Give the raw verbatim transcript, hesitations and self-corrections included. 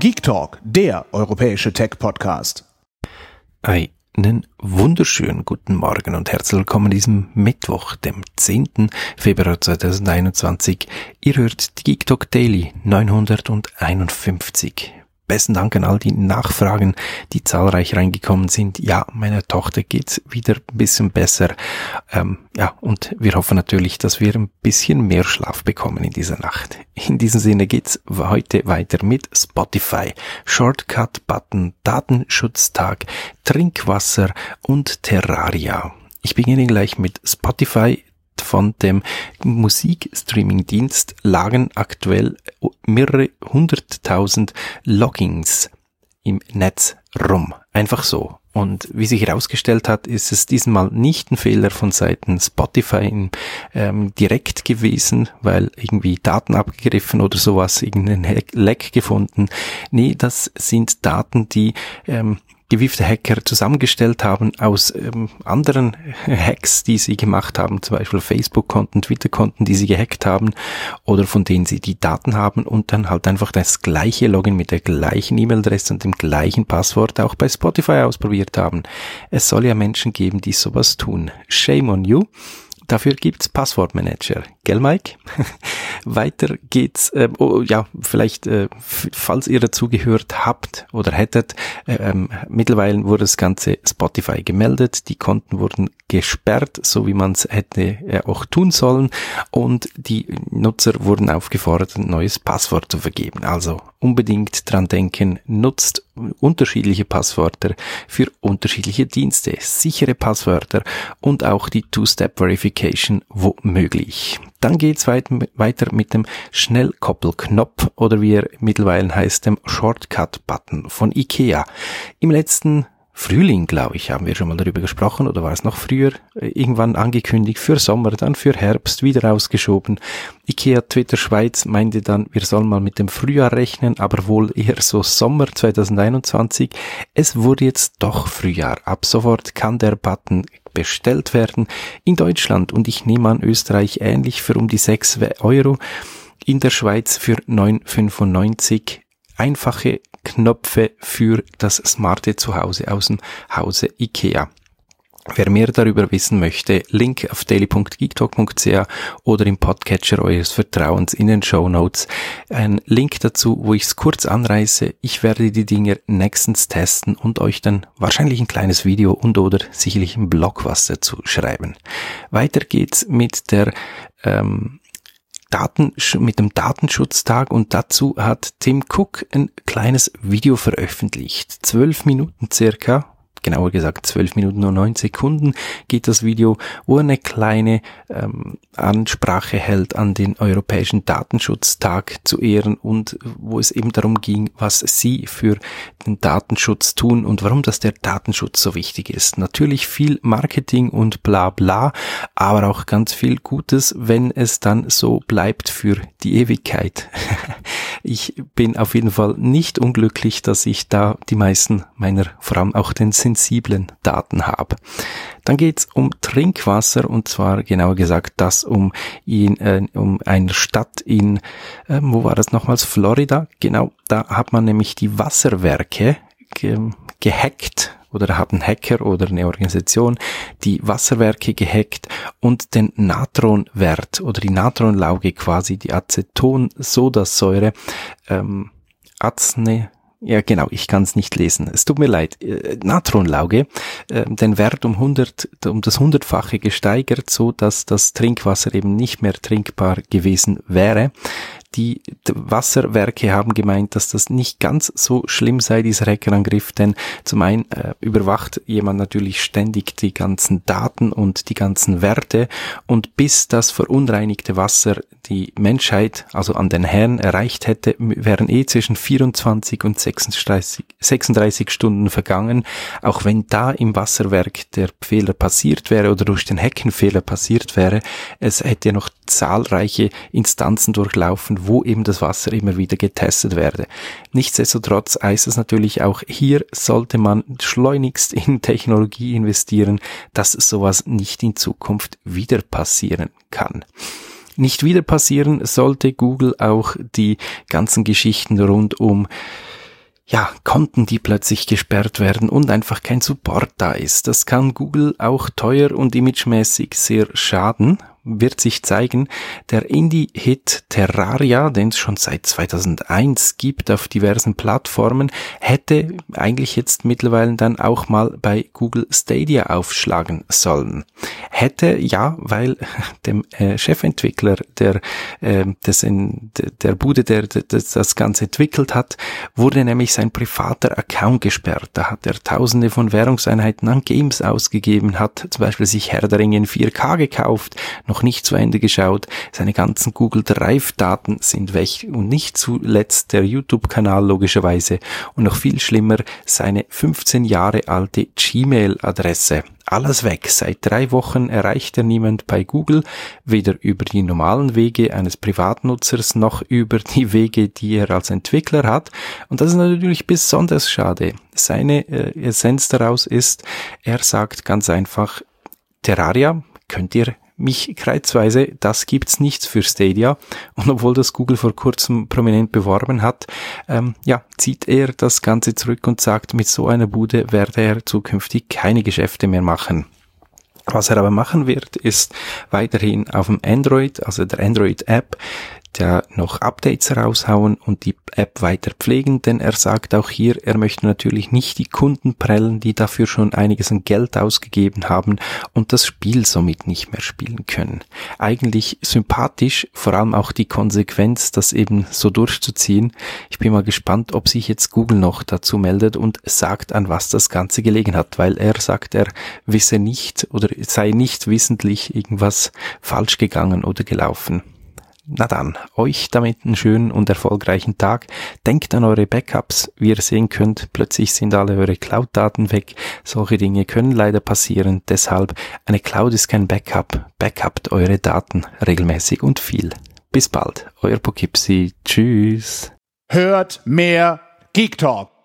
Geek Talk, der europäische Tech-Podcast. Einen wunderschönen guten Morgen und herzlich willkommen an diesem Mittwoch, dem zehnten Februar zweitausendeinundzwanzig. Ihr hört die Geek Talk Daily neunhunderteinundfünfzig. Besten Dank an all die Nachfragen, die zahlreich reingekommen sind. Ja, meiner Tochter geht's wieder ein bisschen besser. Ähm, ja, und wir hoffen natürlich, dass wir ein bisschen mehr Schlaf bekommen in dieser Nacht. In diesem Sinne geht's heute weiter mit Spotify, Shortcut-Button, Datenschutztag, Trinkwasser und Terraria. Ich beginne gleich mit Spotify. Von dem Musikstreaming-Dienst lagen aktuell mehrere hunderttausend Logins im Netz rum. Einfach so. Und wie sich herausgestellt hat, ist es diesmal nicht ein Fehler von Seiten Spotify in, ähm, direkt gewesen, weil irgendwie Daten abgegriffen oder sowas, irgendein Leck gefunden. Nee, das sind Daten, die ähm, gewiefte Hacker zusammengestellt haben aus ähm, anderen Hacks, die sie gemacht haben, zum Beispiel Facebook-Konten, Twitter-Konten, die sie gehackt haben oder von denen sie die Daten haben und dann halt einfach das gleiche Login mit der gleichen E-Mail-Adresse und dem gleichen Passwort auch bei Spotify ausprobiert haben. Es soll ja Menschen geben, die sowas tun. Shame on you. Dafür gibt's Passwortmanager. Gell, Mike? Weiter geht's, äh, oh, ja, vielleicht, äh, f- falls ihr dazugehört habt oder hättet, äh, ähm, mittlerweile wurde das ganze Spotify gemeldet, die Konten wurden gesperrt, so wie man es hätte äh, auch tun sollen und die Nutzer wurden aufgefordert, ein neues Passwort zu vergeben. Also unbedingt dran denken, nutzt unterschiedliche Passwörter für unterschiedliche Dienste, sichere Passwörter und auch die Two-Step-Verification womöglich. Dann geht's weit, weiter mit dem Schnellkoppelknopf oder wie er mittlerweile heißt, dem Shortcut-Button von IKEA. Im letzten Frühling, glaube ich, haben wir schon mal darüber gesprochen, oder war es noch früher, irgendwann angekündigt für Sommer, dann für Herbst, wieder rausgeschoben. IKEA Twitter Schweiz meinte dann, wir sollen mal mit dem Frühjahr rechnen, aber wohl eher so Sommer zweitausendeinundzwanzig. Es wurde jetzt doch Frühjahr. Ab sofort kann der Button bestellt werden in Deutschland und ich nehme an Österreich ähnlich für um die sechs Euro, in der Schweiz für neun fünfundneunzig. Einfache Knöpfe für das smarte Zuhause aus dem Hause IKEA. Wer mehr darüber wissen möchte, Link auf daily punkt geektalk punkt c h oder im Podcatcher eures Vertrauens in den Shownotes. Ein Link dazu, wo ich es kurz anreiße. Ich werde die Dinger nächstens testen und euch dann wahrscheinlich ein kleines Video und oder sicherlich ein Blog was dazu schreiben. Weiter geht's mit der ähm, Daten, mit dem Datenschutztag und dazu hat Tim Cook ein kleines Video veröffentlicht. Zwölf Minuten circa, genauer gesagt zwölf Minuten und neun Sekunden geht das Video, wo er eine kleine ähm, Ansprache hält an den Europäischen Datenschutztag zu Ehren und wo es eben darum ging, was sie für den Datenschutz tun und warum das der Datenschutz so wichtig ist. Natürlich viel Marketing und bla bla, aber auch ganz viel Gutes, wenn es dann so bleibt für die Ewigkeit. Ich bin auf jeden Fall nicht unglücklich, dass ich da die meisten meiner, vor allem auch den sensiblen Daten habe. Dann geht's um Trinkwasser und zwar genauer gesagt das um in, äh, um eine Stadt in, äh, wo war das nochmals, Florida, genau, da hat man nämlich die Wasserwerke ge- gehackt oder hat ein Hacker oder eine Organisation die Wasserwerke gehackt und den Natronwert oder die Natronlauge quasi, die Acetonsodasäure, ähm, Azne, ja genau, ich kann es nicht lesen. Es tut mir leid. Äh, Natronlauge, äh, den Wert um hundert, um das hundertfache gesteigert, so dass das Trinkwasser eben nicht mehr trinkbar gewesen wäre. Die Wasserwerke haben gemeint, dass das nicht ganz so schlimm sei, dieser Hackerangriff, denn zum einen äh, überwacht jemand natürlich ständig die ganzen Daten und die ganzen Werte und bis das verunreinigte Wasser die Menschheit, also an den Herrn, erreicht hätte, wären eh zwischen vierundzwanzig und sechsunddreißig, sechsunddreißig Stunden vergangen, auch wenn da im Wasserwerk der Fehler passiert wäre oder durch den Hackenfehler passiert wäre, es hätte ja noch zahlreiche Instanzen durchlaufen, wo eben das Wasser immer wieder getestet werde. Nichtsdestotrotz heißt es natürlich auch, hier sollte man schleunigst in Technologie investieren, dass sowas nicht in Zukunft wieder passieren kann. Nicht wieder passieren sollte Google auch die ganzen Geschichten rund um ja, Konten, die plötzlich gesperrt werden und einfach kein Support da ist. Das kann Google auch teuer und imagemäßig sehr schaden. Wird sich zeigen. Der Indie-Hit Terraria, den es schon seit zweitausendeins gibt auf diversen Plattformen, hätte eigentlich jetzt mittlerweile dann auch mal bei Google Stadia aufschlagen sollen. Hätte, ja, weil dem äh, Chefentwickler der, äh, des in, der Bude, der, der das Ganze entwickelt hat, wurde nämlich sein privater Account gesperrt. Da hat er tausende von Währungseinheiten an Games ausgegeben, hat zum Beispiel sich Herr der Ringe in vier K gekauft, noch nicht zu Ende geschaut, seine ganzen Google Drive-Daten sind weg und nicht zuletzt der YouTube-Kanal logischerweise und noch viel schlimmer, seine fünfzehn Jahre alte Gmail-Adresse. Alles weg. Seit drei Wochen erreicht er niemand bei Google, weder über die normalen Wege eines Privatnutzers noch über die Wege, die er als Entwickler hat. Und das ist natürlich besonders schade. Seine äh, Essenz daraus ist, er sagt ganz einfach, Terraria könnt ihr mich kreuzweise, das gibt's nicht für Stadia. Und obwohl das Google vor kurzem prominent beworben hat, ähm, ja, zieht er das Ganze zurück und sagt, mit so einer Bude werde er zukünftig keine Geschäfte mehr machen. Was er aber machen wird, ist weiterhin auf dem Android, also der Android-App, der noch Updates raushauen und die App weiter pflegen, denn er sagt auch hier, er möchte natürlich nicht die Kunden prellen, die dafür schon einiges an Geld ausgegeben haben und das Spiel somit nicht mehr spielen können. Eigentlich sympathisch, vor allem auch die Konsequenz, das eben so durchzuziehen. Ich bin mal gespannt, ob sich jetzt Google noch dazu meldet und sagt, an was das Ganze gelegen hat, weil er sagt, er wisse nicht oder sei nicht wissentlich irgendwas falsch gegangen oder gelaufen. Na dann, euch damit einen schönen und erfolgreichen Tag. Denkt an eure Backups. Wie ihr sehen könnt, plötzlich sind alle eure Cloud-Daten weg. Solche Dinge können leider passieren. Deshalb, eine Cloud ist kein Backup. Backupt eure Daten regelmäßig und viel. Bis bald, euer Poughkeepsie. Tschüss. Hört mehr Geek Talk.